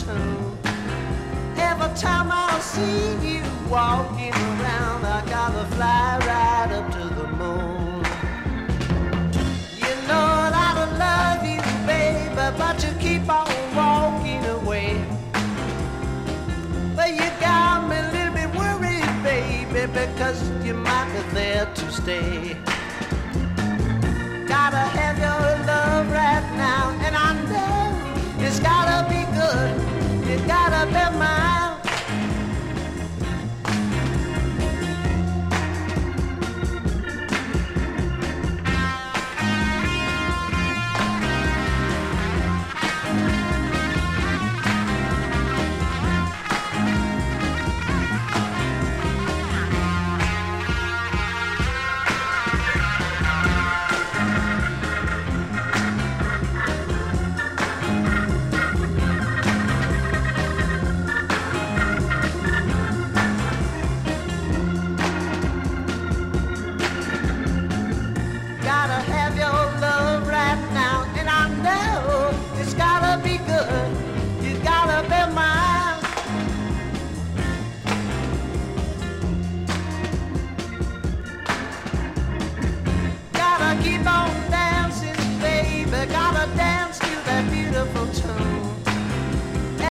tune. Every time I see you walking around, I gotta fly right up to the moon. You know that I love you, baby, but you keep on walking away. But you got me a little bit worried, baby, because you might be there to stay. Gotta have your love right now, and I know it's gotta be good. You gotta be mine.